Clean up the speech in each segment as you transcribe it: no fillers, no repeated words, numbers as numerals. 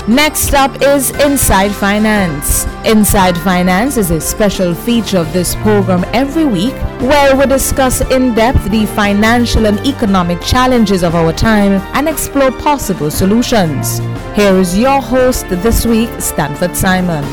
Next up is Inside Finance. Inside Finance is a special feature of this program every week where we discuss in depth the financial and economic challenges of our time and explore possible solutions. Here is your host this week, Stanford Simon.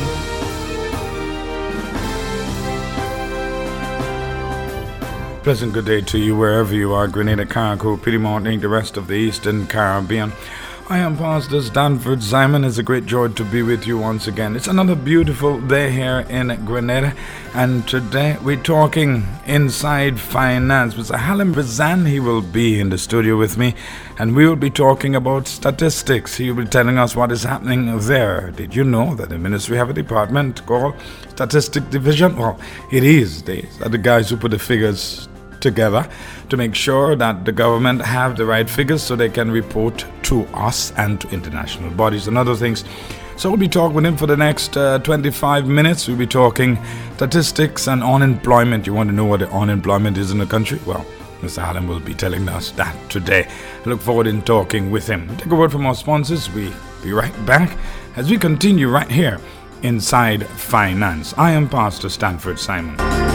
Pleasant good day to you wherever you are, Grenada, Carriacou, Piedmont, and the rest of the Eastern Caribbean. I am Pastor Stanford Simon. It's a great joy to be with you once again. It's another beautiful day here in Grenada, and today we're talking Inside Finance. Mr. Halim Bazan, he will be in the studio with me, and we will be talking about statistics. He will be telling us what is happening there. Did you know that the ministry have a department called Statistic Division? Well, it is. They are the guys who put the figures together to make sure that the government have the right figures so they can report to us and to international bodies and other things. So we'll be talking with him for the next 25 minutes. We'll be talking statistics and unemployment. You want to know what the unemployment is in the country? Well, Mr. Halim will be telling us that today. I look forward in talking with him. Take a word from our sponsors. We'll be right back as we continue right here inside Finance. I am Pastor Stanford Simon.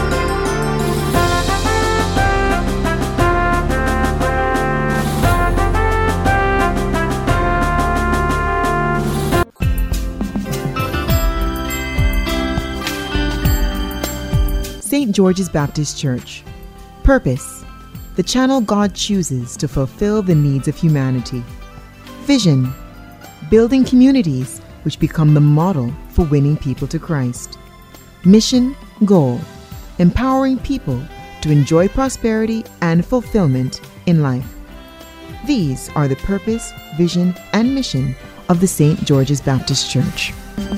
St. George's Baptist Church. Purpose: the channel God chooses to fulfill the needs of humanity. Vision: building communities which become the model for winning people to Christ. Mission, goal: empowering people to enjoy prosperity and fulfillment in life. These are the purpose, vision, and mission of the St. George's Baptist Church.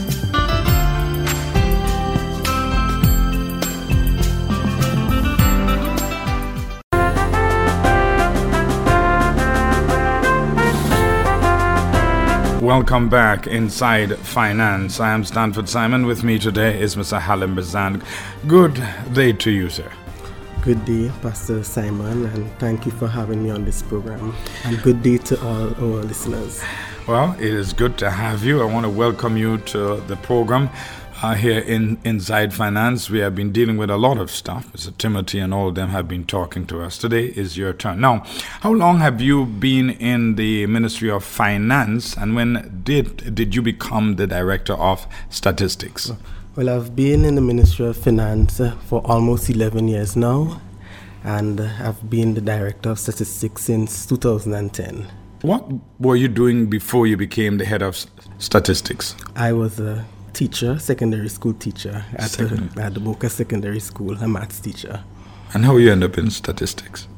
Welcome back inside Finance. I am Stanford Simon. With me today is Mr. Halim Bazan. Good day to you, sir. Good day, Pastor Simon, and thank you for having me on this program. And good day to all our listeners. Well, it is good to have you. I want to welcome you to the program here in Inside Finance. We have been dealing with a lot of stuff. Mr. Timothy and all of them have been talking to us. Today is your turn. Now, how long have you been in the Ministry of Finance, and when did you become the Director of Statistics? Well, I've been in the Ministry of Finance for almost 11 years now, and I've been the Director of Statistics since 2010. What were you doing before you became the head of statistics? I was a teacher, secondary school teacher at the Boca Secondary School, a maths teacher. And how you end up in statistics?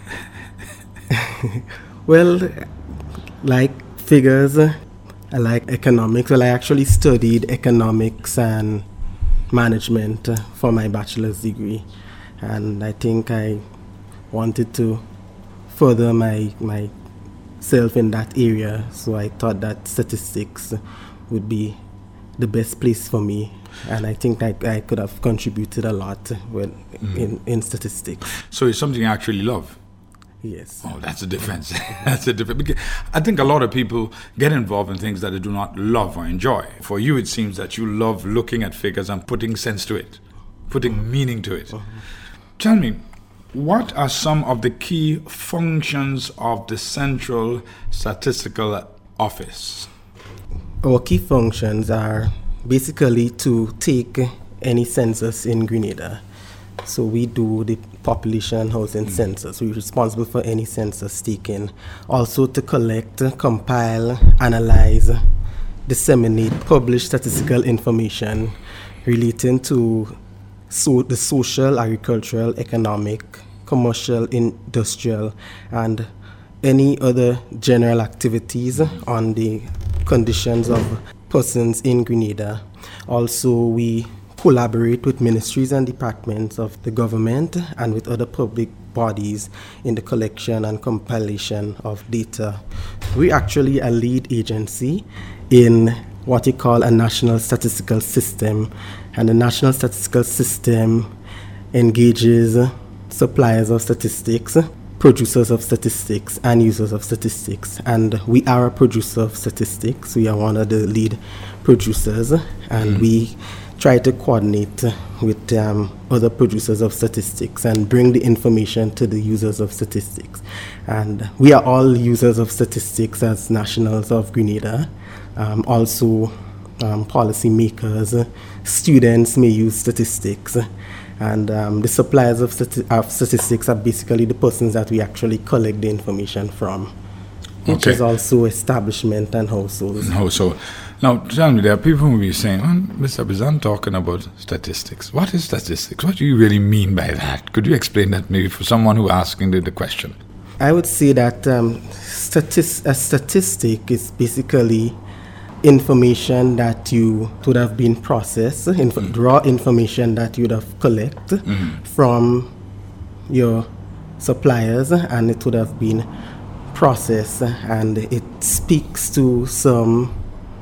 Well, like figures, I like economics. Well, I actually studied economics and management for my bachelor's degree, and I think I wanted to further myself in that area, so I thought that statistics would be the best place for me, and I think I could have contributed a lot in statistics. So it's something you actually love? Yes. Oh, that's a difference. That's a difference. Because I think a lot of people get involved in things that they do not love or enjoy. For you, it seems that you love looking at figures and putting sense to it, putting meaning to it. Tell me, what are some of the key functions of the Central Statistical Office? Our key functions are basically to take any census in Grenada. So we do the population housing census. We're responsible for any census taken. Also to collect, compile, analyze, disseminate, publish statistical information relating to the social, agricultural, economic, commercial, industrial, and any other general activities on the conditions of persons in Grenada. Also, we collaborate with ministries and departments of the government and with other public bodies in the collection and compilation of data. We're actually a lead agency in what we call a national statistical system, and the national statistical system engages suppliers of statistics producers of statistics and users of statistics. And we are a producer of statistics. We are one of the lead producers, and we try to coordinate with other producers of statistics and bring the information to the users of statistics. And we are all users of statistics as nationals of Grenada. Also, policy makers, students may use statistics. And the suppliers of statistics are basically the persons that we actually collect the information from, which is also establishment and households. Now, tell me, there are people who will be saying, Mr. Bizan talking about statistics. What is statistics? What do you really mean by that? Could you explain that maybe for someone who is asking the question? I would say that a statistic is basically information that you would have been processed, raw information that you would have collected from your suppliers, and it would have been processed, and it speaks to something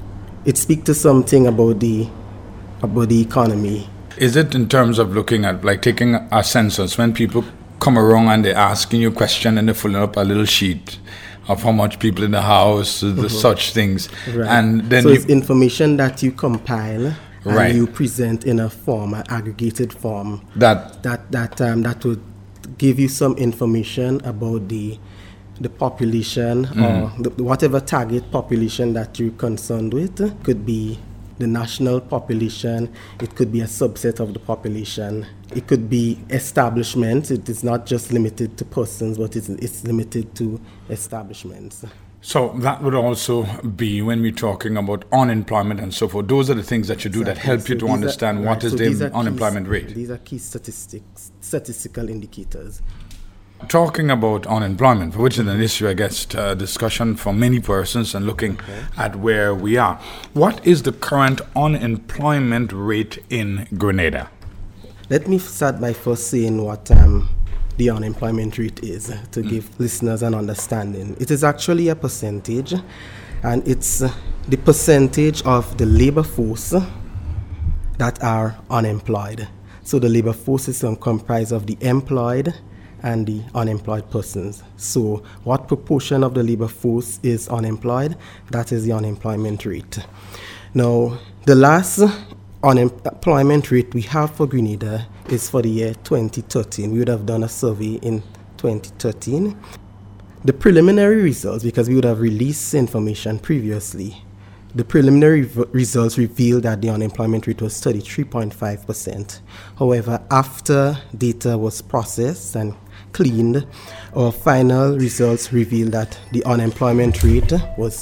about the economy. Is it in terms of looking at, like, taking a census, when people come around and they're asking you a question and they're filling up a little sheet of how much people in the house, such things. Right. And then so it's information that you compile right. and you present in a form, an aggregated form that would give you some information about the population or whatever target population that you're concerned with. Could be the national population, it could be a subset of the population, it could be establishments. It is not just limited to persons, but it's limited to establishments. So that would also be when we're talking about unemployment and so forth. Those are the things that you do that help you to understand what is the unemployment rate. These are key statistical indicators. Talking about unemployment, which is an issue, I guess, discussion for many persons, and looking at where we are. What is the current unemployment rate in Grenada? Let me start by first saying what the unemployment rate is, to give listeners an understanding. It is actually a percentage, and it's the percentage of the labor force that are unemployed. So the labor force is comprised of the employed and the unemployed persons. So what proportion of the labor force is unemployed? That is the unemployment rate. Now, the last unemployment rate we have for Grenada is for the year 2013. We would have done a survey in 2013. The preliminary results, because we would have released information previously, the preliminary results revealed that the unemployment rate was 33.5%. However, after data was processed and cleaned, our final results revealed that the unemployment rate was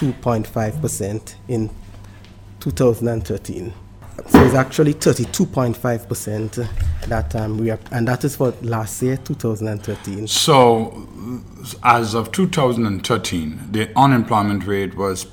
32.5% in 2013. So it's actually 32.5% that we are, and that is for last year, 2013. So, as of 2013, the unemployment rate was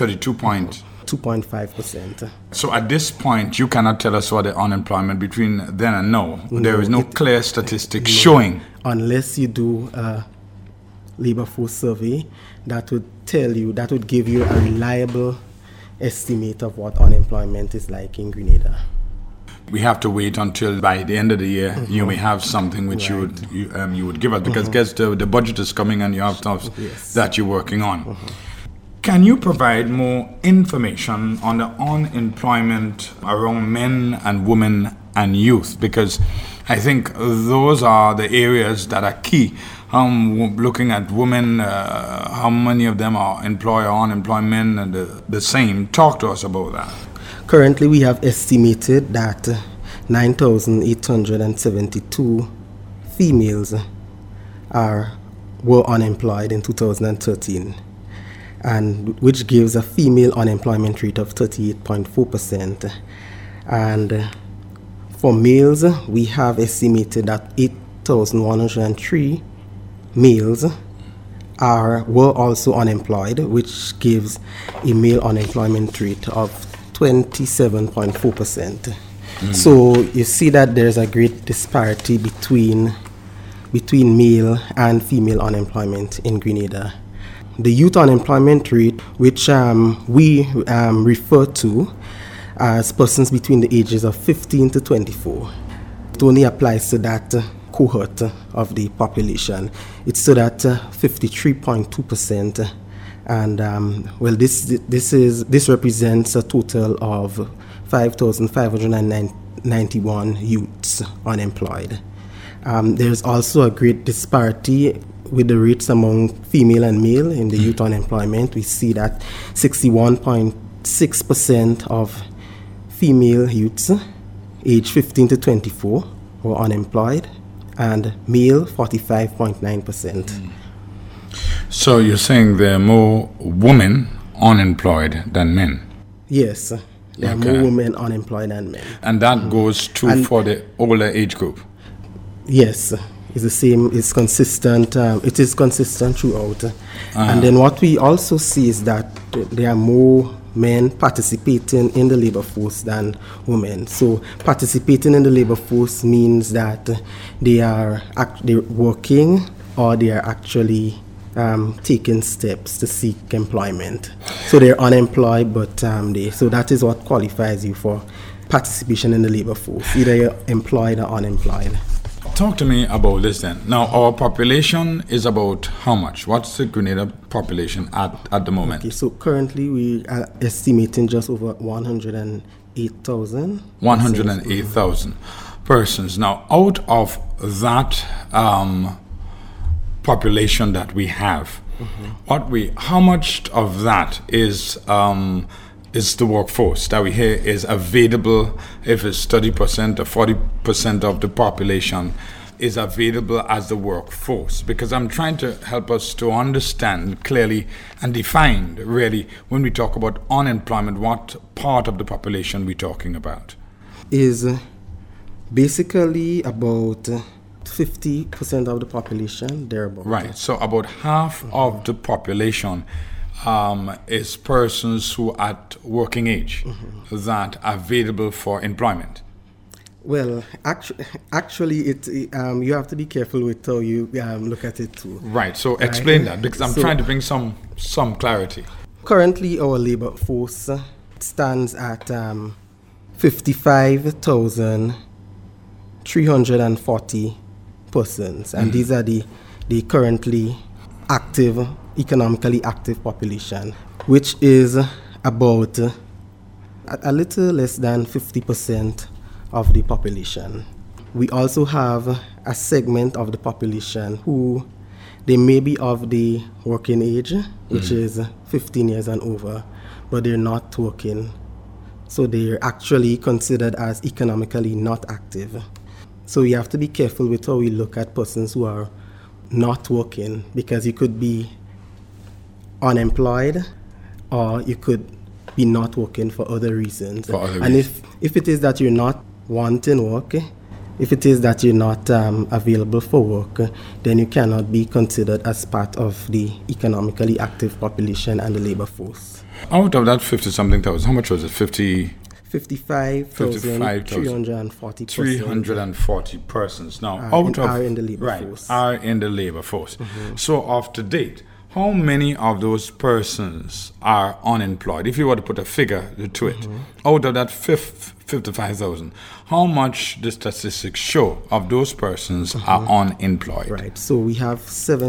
2.5%. So at this point, you cannot tell us what the unemployment between then and now. There is no clear statistics showing. Unless you do a labor force survey, that would tell you, that would give you a reliable estimate of what unemployment is like in Grenada. We have to wait until by the end of the year you may have something which you would give us, because I guess the budget is coming and you have stuff that you're working on. Can you provide more information on the unemployment around men and women and youth? Because I think those are the areas that are key. Looking at women, how many of them are employed or unemployed men, and the same. Talk to us about that. Currently, we have estimated that 9,872 females were unemployed in 2013. And which gives a female unemployment rate of 38.4%. And for males, we have estimated that 8,103 males were also unemployed, which gives a male unemployment rate of 27.4%. So you see that there's a great disparity between male and female unemployment in Grenada. The youth unemployment rate, which we refer to as persons between the ages of 15 to 24, it only applies to that cohort of the population. It stood at 53.2%, and this represents a total of 5,591 youths unemployed. There's also a great disparity with the rates among female and male in the youth unemployment. We see that 61.6% of female youths aged 15 to 24 were unemployed, and male 45.9%. So you're saying there are more women unemployed than men? Yes, there are more women unemployed than men. And that goes true for the older age group? Yes, it's the same. It's consistent. It is consistent throughout. And then what we also see is that there are more men participating in the labor force than women. So participating in the labor force means that they're working, or they are actually taking steps to seek employment. So they're unemployed, but so that is what qualifies you for participation in the labor force. Either you're employed or unemployed. Talk to me about this then. Now, our population is about how much? What's the Grenada population at the moment? Okay, so currently we are estimating just over 108,000. 108,000 persons. Now, out of that population that we have, how much of that is the workforce that we hear is available? If it's 30% or 40% of the population is available as the workforce? Because I'm trying to help us to understand clearly and define really, when we talk about unemployment, what part of the population we're talking about. Is basically about 50% of the population, thereabout. Right, so about half of the population is persons who are at working age that are available for employment. Well, actually, you have to be careful with how you look at it too. Right. So explain that, because I'm trying to bring some clarity. Currently, our labor force stands at 55,340 persons, and these are the currently active, economically active population, which is about a little less than 50% of the population. We also have a segment of the population who they may be of the working age, which is 15 years and over, but they're not working. So they're actually considered as economically not active. So we have to be careful with how we look at persons who are not working, because you could be unemployed or you could be not working for other reasons. If it is that you're not wanting work, if it is that you're not available for work, then you cannot be considered as part of the economically active population and the labor force. Out of that 50-something thousand, how much was it? 55,340 340 persons. Now, are in the labor force. Are in the labor force. So, of to date, how many of those persons are unemployed? If you were to put a figure to it, out of that 55,000, how much the statistics show of those persons are unemployed? Right. So we have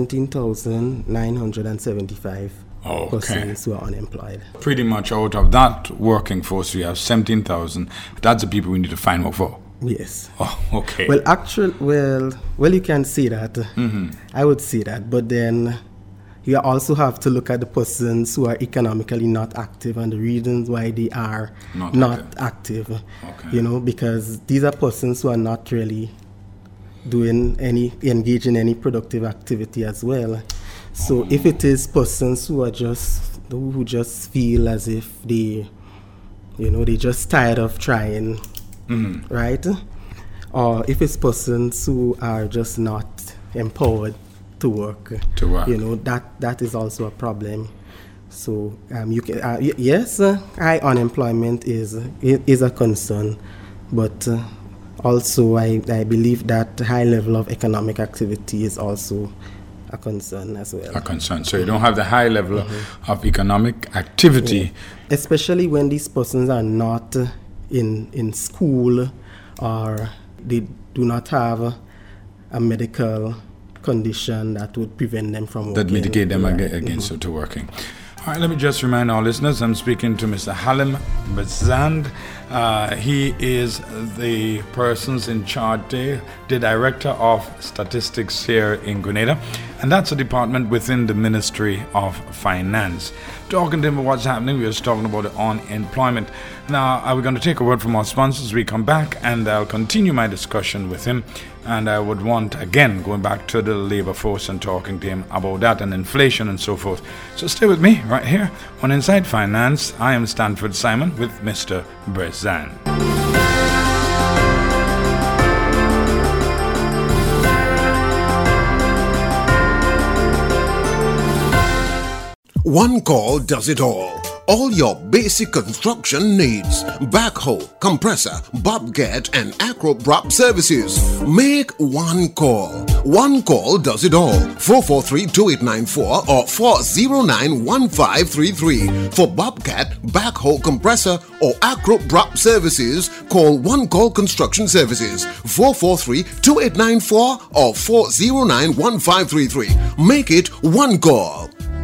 17,975 persons who are unemployed. Pretty much out of that working force, we have 17,000. That's the people we need to find work for. Yes. Oh, okay. Well, you can say that. I would say that, but then you also have to look at the persons who are economically not active and the reasons why they are not active. Okay. Because these are persons who are not really engaged in any productive activity as well. So if it is persons who just feel as if they just tired of trying, right? Or if it's persons who are just not empowered to work. That is also a problem. So high unemployment is a concern, but also I believe that high level of economic activity is also a concern as well. A concern. So you don't have the high level of economic activity, especially when these persons are not in school, or they do not have a medical condition that would prevent them from working. That mitigate them Right. against to working. All right, let me just remind our listeners, I'm speaking to Mr. Halim Bazand. He is the persons in charge, the Director of Statistics here in Grenada, and that's a department within the Ministry of Finance. Talking to him about what's happening, we were talking about the unemployment. Now, we're going to take a word from our sponsors. We come back, and I'll continue my discussion with him. And I would want, again, going back to the labor force and talking to him about that and inflation and so forth. So stay with me right here on Inside Finance. I am Stanford Simon with Mr. Brezan. One call does it all. All your basic construction needs. Backhoe, compressor, bobcat and acro-prop services. Make one call. One call does it all. 443-2894 or 409-1533. For bobcat, backhoe, compressor or acro-prop services, call One Call Construction Services. 443-2894 or 409-1533. Make it one call.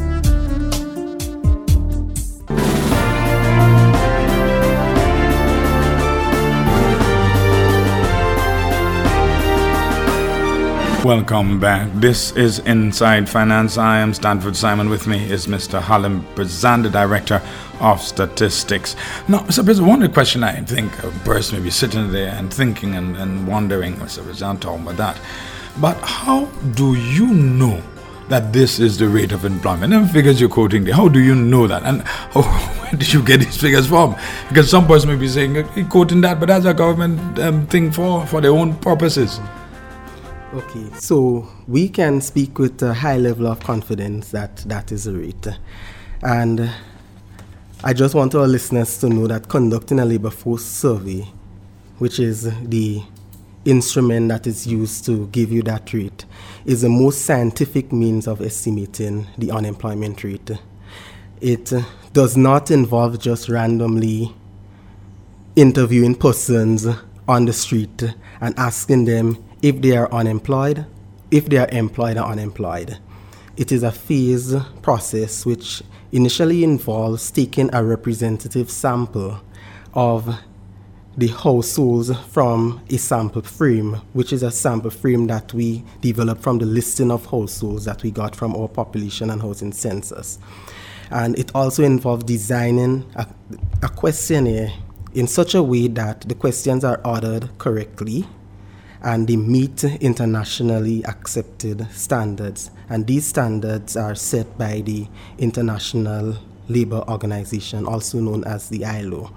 Welcome back. This is Inside Finance. I am Stanford Simon. With me is Mr. Halim Bazand, the Director of Statistics. Now, Mr. Bazand, one question I think a person may be sitting there and thinking and wondering, Mr. Bazand talking about that, but how do you know that this is the rate of employment? And figures you're quoting there, how do you know that? And where did you get these figures from? Because some person may be saying, you're quoting that, but that's a government thing for their own purposes. Okay, so we can speak with a high level of confidence that that is the rate. And I just want our listeners to know that conducting a labor force survey, which is the instrument that is used to give you that rate, is the most scientific means of estimating the unemployment rate. It does not involve just randomly interviewing persons on the street and asking them if they are unemployed, if they are employed or unemployed. It is a phased process which initially involves taking a representative sample of the households from a sample frame, which is a sample frame that we developed from the listing of households that we got from our population and housing census. And it also involves designing a questionnaire in such a way that the questions are ordered correctly and they meet internationally accepted standards. And these standards are set by the International Labour Organization, also known as the ILO.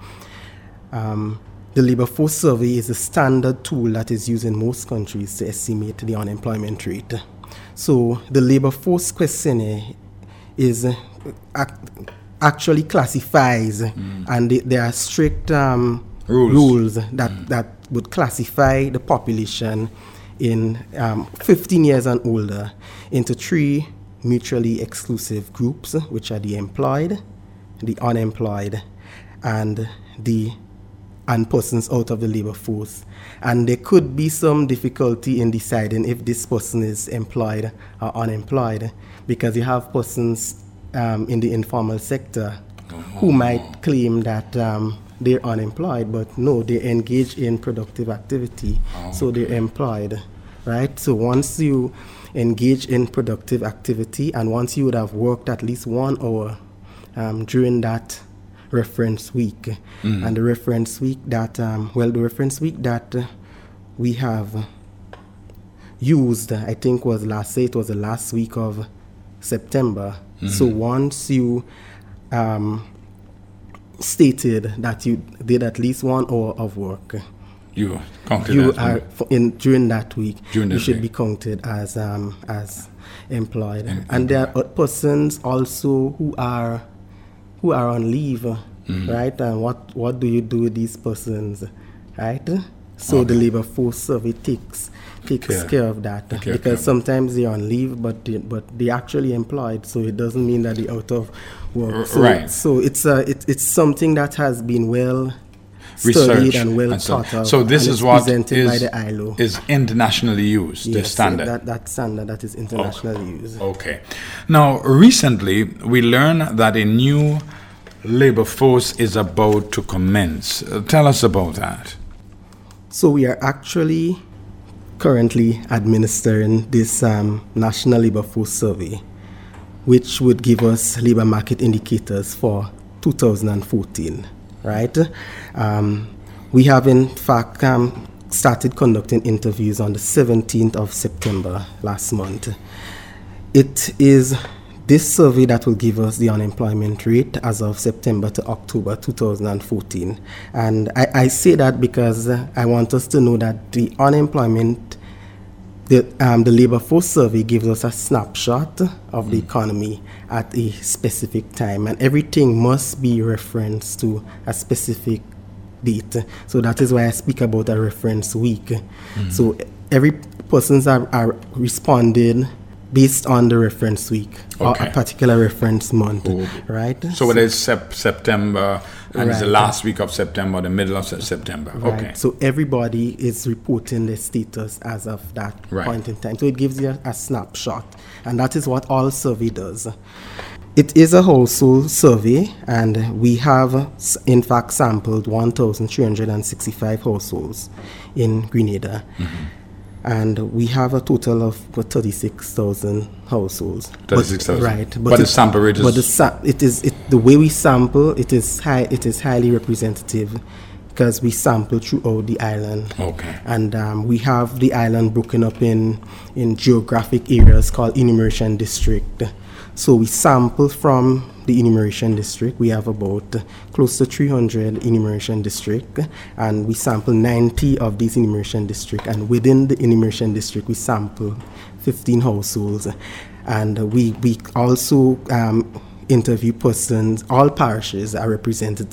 The Labour Force Survey is a standard tool that is used in most countries to estimate the unemployment rate. So the Labour Force questionnaire is actually classifies, and there are strict rules that would classify the population in 15 years and older into three mutually exclusive groups, which are the employed, the unemployed, and persons out of the labor force. And there could be some difficulty in deciding if this person is employed or unemployed, because you have persons in the informal sector who might claim that they're unemployed, but no, they engage in productive activity, so they're employed, right? So once you engage in productive activity, and once you would have worked at least 1 hour during that reference week, and the reference week that, we have used, I think was it was the last week of September. So once you stated that you did at least 1 hour of work, you are during that week. You should be counted as employed. And there are persons also who are on leave, right? And what do you do with these persons, right? So the labor force survey takes care of that, because sometimes they're on leave, but they're actually employed, so it doesn't mean that they're out of work. So, right. So it's something that has been well studied and well so, thought of. so this and is what presented by the ILO. is internationally used, yes, the standard. That standard that is internationally used. Okay. Now, recently we learned that a new labor force is about to commence. Tell us about that. So we are actually currently administering this National Labor Force Survey, which would give us labor market indicators for 2014, right? We have in fact started conducting interviews on the 17th of September last month. It is this survey that will give us the unemployment rate as of September to October 2014. And I say that because I want us to know that the unemployment, the labor force survey gives us a snapshot of the economy at a specific time, and everything must be referenced to a specific date. So that is why I speak about a reference week. So every persons are responded based on the reference week or a particular reference month, right? So whether it's September and it's the last week of September, the middle of September. Right. Okay. So everybody is reporting their status as of that point in time. So it gives you a snapshot, and that is what all survey does. It is a household survey, and we have in fact sampled 1,365 households in Grenada. And we have a total of 36,000 households. 36,000. Right. But the sample rate is... But the way we sample, it is highly representative because we sample throughout the island. Okay. And we have the island broken up in geographic areas called enumeration district. So we sample from the enumeration district. We have about close to 300 enumeration district, and we sample 90 of these enumeration district. And within the enumeration district, we sample 15 households. And we also interview persons. All parishes are represented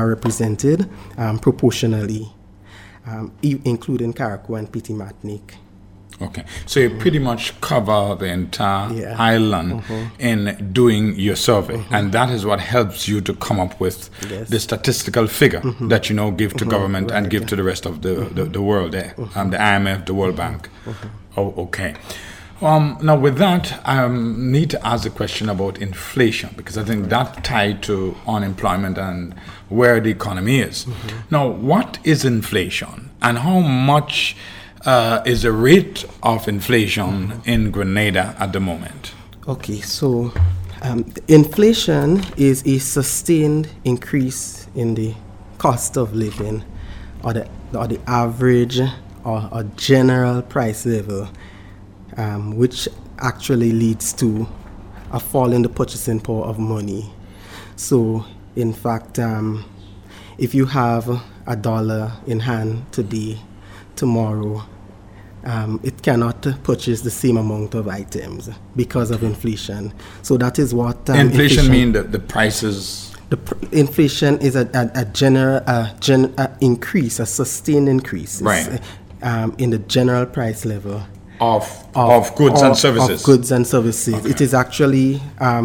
proportionally, including Carriacou and Petite Martinique. Okay, so you pretty much cover the entire island in doing your survey, and that is what helps you to come up with the statistical figure that you give to government and give to the rest of the world there, the IMF, the World Bank. Oh, okay. Now with that, I need to ask a question about inflation, because I think that tied to unemployment and where the economy is. Now, what is inflation, and how much is the rate of inflation in Grenada at the moment? Okay, so inflation is a sustained increase in the cost of living, or the average or general price level, which actually leads to a fall in the purchasing power of money. So, in fact, if you have $1 in hand today, tomorrow, it cannot purchase the same amount of items because of inflation. So that is what inflation means that the prices. Inflation is a general increase, a sustained increase, in the general price level of goods and services. Of goods and services. Okay. It is actually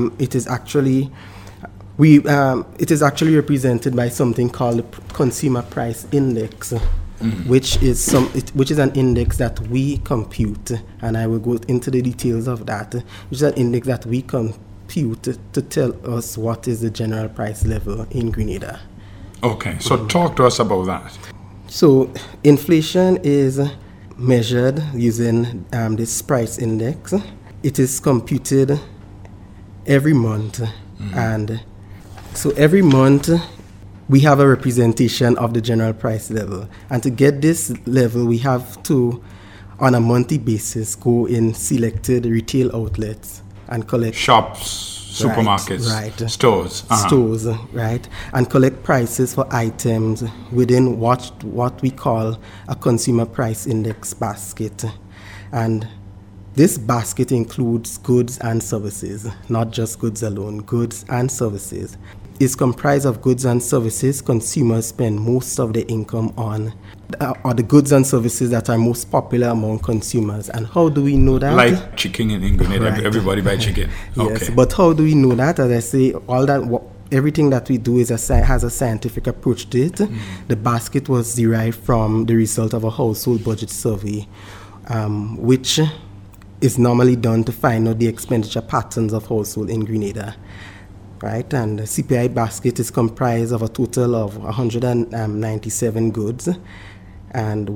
represented by something called the Consumer Price Index. Which is an index that we compute, and I will go into the details of that. Which is an index that we compute to tell us what is the general price level in Grenada. Okay, so talk to us about that. So inflation is measured using this price index. It is computed every month, and so every month we have a representation of the general price level. And to get this level, we have to, on a monthly basis, go in selected retail outlets and collect... Shops, supermarkets, stores. Stores, right. And collect prices for items within what we call a consumer price index basket. And this basket includes goods and services, not just goods alone, goods and services. Is comprised of goods and services consumers spend most of their income on, or the goods and services that are most popular among consumers. And how do we know that? Like chicken in Grenada, everybody buy chicken. Yes, but how do we know that? As I say, everything that we do has a scientific approach to it. The basket was derived from the result of a household budget survey, which is normally done to find out the expenditure patterns of household in Grenada. Right, and the CPI basket is comprised of a total of 197 goods and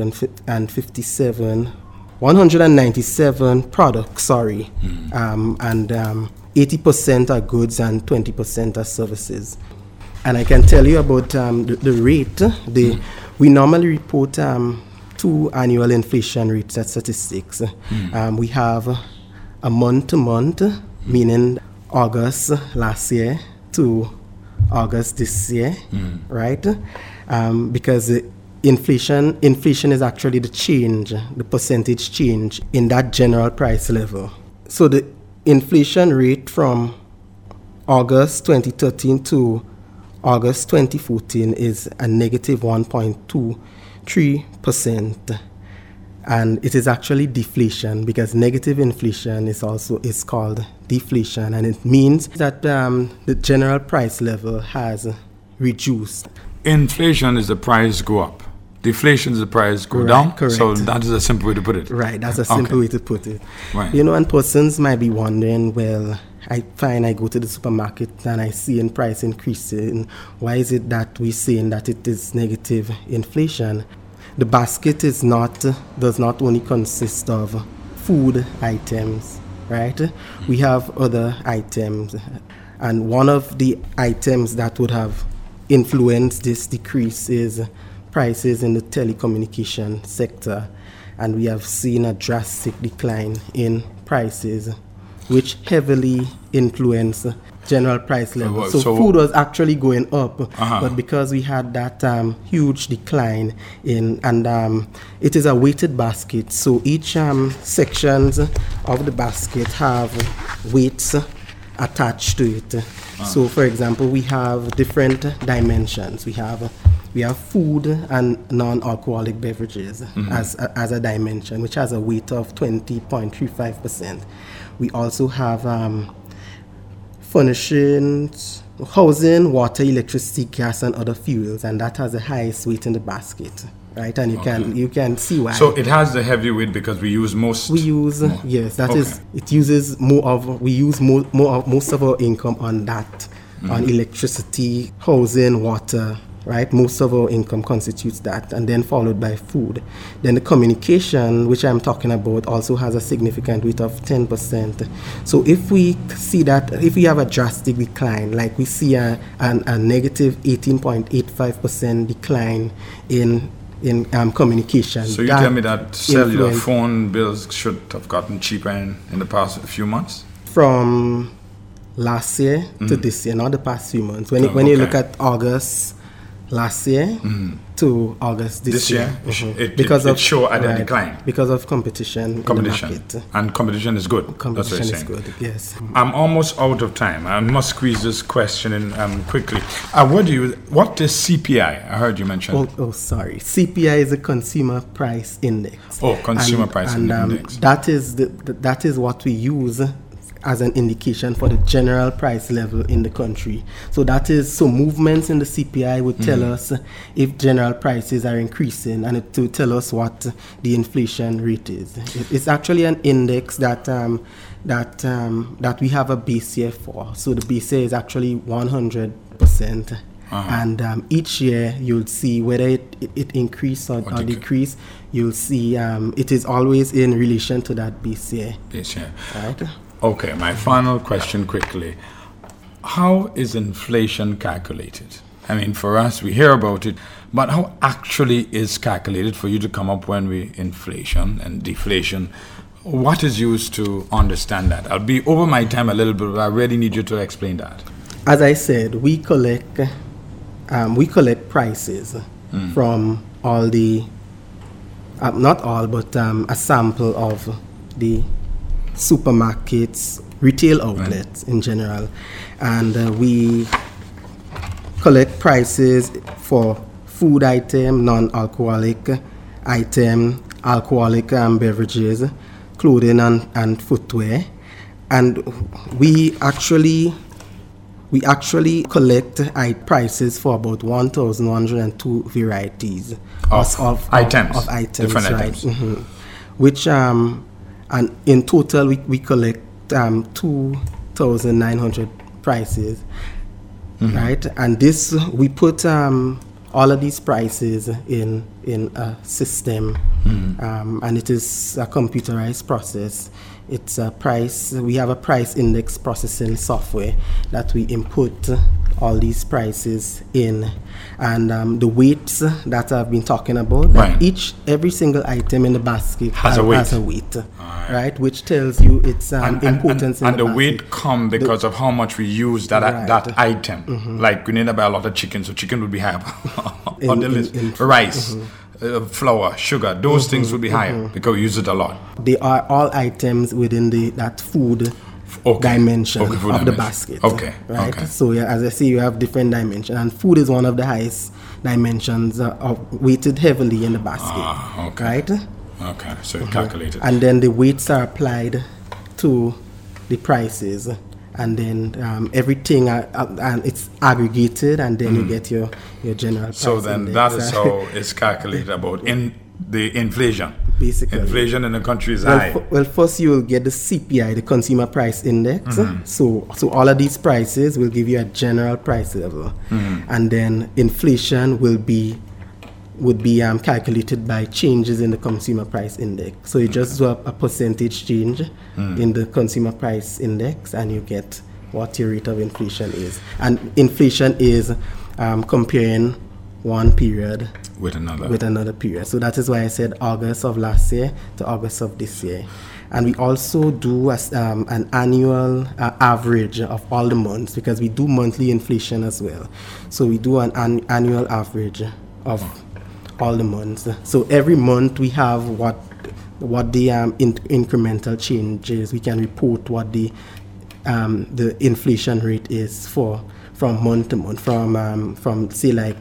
197 products, and 80% are goods and 20% are services. And I can tell you about the rate. We normally report 2 annual inflation rates at statistics. We have a month-to-month, meaning August last year to August this year, right? Because inflation is actually the percentage change in that general price level. So the inflation rate from August 2013 to August 2014 is a negative 1.23%. And it is actually deflation, because negative inflation is called deflation, and it means that the general price level has reduced. Inflation is the price go up. Deflation is the price go down. Correct. So that is a simple way to put it. Right, that's a simple way to put it. Right. And persons might be wondering, well, I go to the supermarket and I see in price increasing. Why is it that we're saying that it is negative inflation? The basket does not only consist of food items, right? We have other items, and one of the items that would have influenced this decrease is prices in the telecommunication sector, and we have seen a drastic decline in prices, which heavily influence general price level. So food was actually going up, but because we had that huge decline and it is a weighted basket. So each sections of the basket have weights attached to it. So, for example, we have different dimensions. We have food and non-alcoholic beverages as a dimension, which has a weight of 20.35%. We also have furnishings, housing, water, electricity, gas, and other fuels, and that has the highest weight in the basket, right? And you can see why. So it has the heavy weight because we use most. We use more. Yes, that is. It uses more of. We use most of our income on that, on electricity, housing, water. Right, most of our income constitutes that, and then followed by food. Then the communication, which I'm talking about, also has a significant weight of 10%. So if we see that, if we have a drastic decline, like we see a negative 18.85% decline in communication. So you tell me that cellular phone bills should have gotten cheaper in the past few months? From last year to this year, not the past few months. When you look at August last year to August this year. It showed a decline. Because of competition in the market. And competition is good. Competition is good, yes. I'm almost out of time. I must squeeze this question in quickly. What is CPI? I heard you mention. Oh, sorry. CPI is a Consumer Price Index. Oh, Consumer Price Index. That is what we use as an indication for the general price level in the country. So movements in the CPI would tell us if general prices are increasing, and it will tell us what the inflation rate is. It's actually an index that we have a base year for. So the base year is actually 100%. And each year you'll see whether it increase or decrease. You'll see it is always in relation to that base year. Right? Okay, my final question quickly. How is inflation calculated? I mean, for us, we hear about it, but how actually is calculated for you to come up when inflation and deflation? What is used to understand that? I'll be over my time a little bit, but I really need you to explain that. As I said, we collect prices from all the, not all, but a sample of the supermarkets, retail outlets in general, and we collect prices for food item, non-alcoholic item, alcoholic beverages, clothing and footwear, and we actually We actually collect prices for about 1,102 varieties of items. Different right? items. Mm-hmm. Which and in total we collect 2,900 prices, right? And this we put all of these prices in a system, and it is a computerized process. It's a price. We have a price index processing software that we input all these prices in, and the weights that I've been talking about. Right. Every single item in the basket has a weight, right? Which tells you its importance. And the weight come because of how much we use that item. Like Grenada buy a lot of chicken, so chicken would be higher on the list. Rice. Flour, sugar, those things will be higher because we use it a lot. They are all items within that food dimension of the basket. Okay. Right? Okay. So as I say, you have different dimensions, and food is one of the highest dimensions weighted heavily in the basket. Okay. Right? Okay, so calculated. And then the weights are applied to the prices, and then everything and it's aggregated, and then you get your general price. So then index. that is how it's calculated about in the inflation. Basically, inflation in the country is high. Well, first you will get the CPI, the Consumer Price Index. So all of these prices will give you a general price level, and then inflation would be calculated by changes in the Consumer Price Index. So you just do a percentage change in the Consumer Price Index, and you get what your rate of inflation is. And inflation is comparing one period with another period. So that is why I said August of last year to August of this year. And we also do an annual average of all the months, because we do monthly inflation as well. So we do an annual average of all the months. So every month we have what the incremental change is. We can report what the inflation rate is from month to month, from say like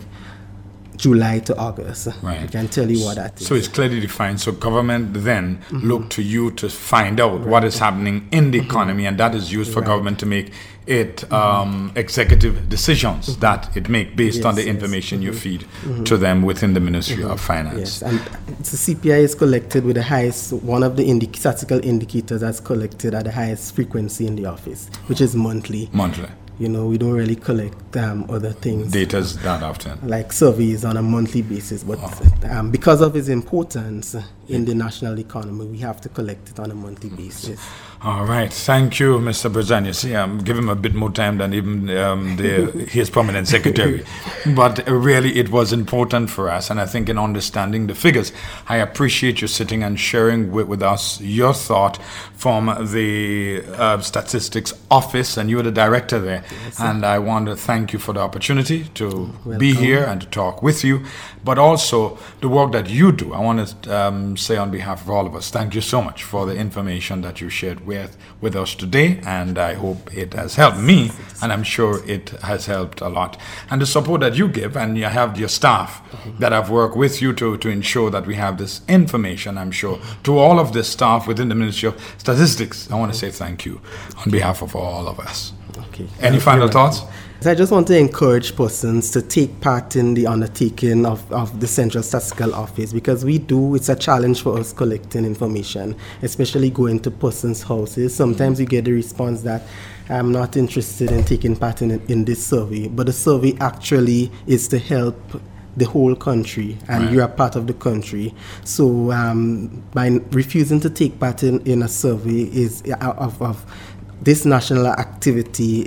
July to August. Right. I can tell you what that is. So it's clearly defined. So government then look to you to find out what is happening in the economy, and that is used for government to make it executive decisions that it make based on the information you feed to them within the Ministry of Finance. Yes, and the CPI is collected with the highest, one of the statistical indicators that's collected at the highest frequency in the office, which is monthly. You know, we don't really collect other things. Data's that often. Like surveys on a monthly basis. But because of its importance in the national economy, we have to collect it on a monthly basis. All right. Thank you, Mr. Brazania. See, I'm giving him a bit more time than even his permanent secretary. But really, it was important for us. And I think in understanding the figures, I appreciate you sitting and sharing with us your thought from the Statistics Office. And you're the director there. Yes, and I want to thank you for the opportunity to be here and to talk with you. But also the work that you do. I want to say on behalf of all of us, thank you so much for the information that you shared with us today, and I hope it has helped me, and I'm sure it has helped a lot. And the support that you give, and you have your staff that have worked with you to ensure that we have this information, I'm sure. To all of the staff within the Ministry of Statistics, I want to say thank you on behalf of all of us. Okay. Any final thoughts? So I just want to encourage persons to take part in the undertaking of the Central Statistical Office, because it's a challenge for us collecting information, especially going to persons' houses. Sometimes you get the response that I'm not interested in taking part in this survey, but the survey actually is to help the whole country, and you are part of the country. So by refusing to take part in a survey of this national activity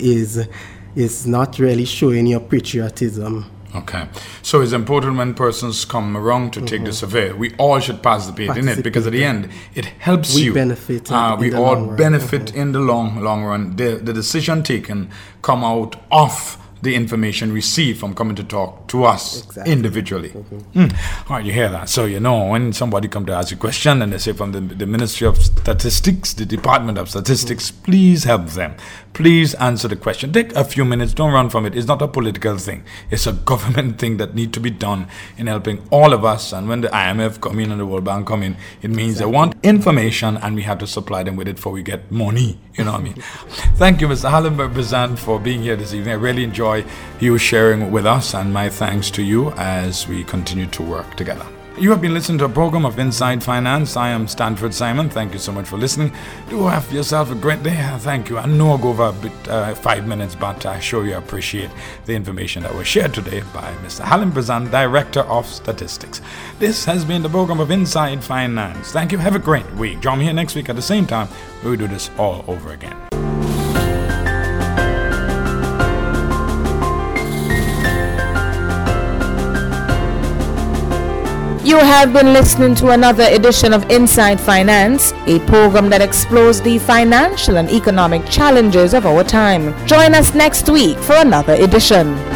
is not really showing your patriotism. Okay. So it's important when persons come around to take the survey, we all should participate in it, because at the end, it helps you. Benefit we all benefit in the long run. The decision taken come out of the information received from coming to talk to us individually. All right, you hear that? So you know when somebody come to ask a question and they say from the Ministry of Statistics, the Department of Statistics, please help them. Please answer the question. Take a few minutes. Don't run from it. It's not a political thing. It's a government thing that needs to be done in helping all of us. And when the IMF come in and the World Bank come in, it means they want information and we have to supply them with it before we get money. You know what I mean? Thank you, Mr. Hallenberg Bazan, for being here this evening. I really enjoy you sharing with us, and my thanks to you as we continue to work together. You have been listening to a program of Inside Finance. I am Stanford Simon. Thank you so much for listening. Do have yourself a great day. Thank you. I know I'll go over a bit, 5 minutes, but I sure you appreciate the information that was shared today by Mr. Hallen Bazan, Director of Statistics. This has been the program of Inside Finance. Thank you. Have a great week. Join me here next week at the same time. We'll do this all over again. You have been listening to another edition of Inside Finance, a program that explores the financial and economic challenges of our time. Join us next week for another edition.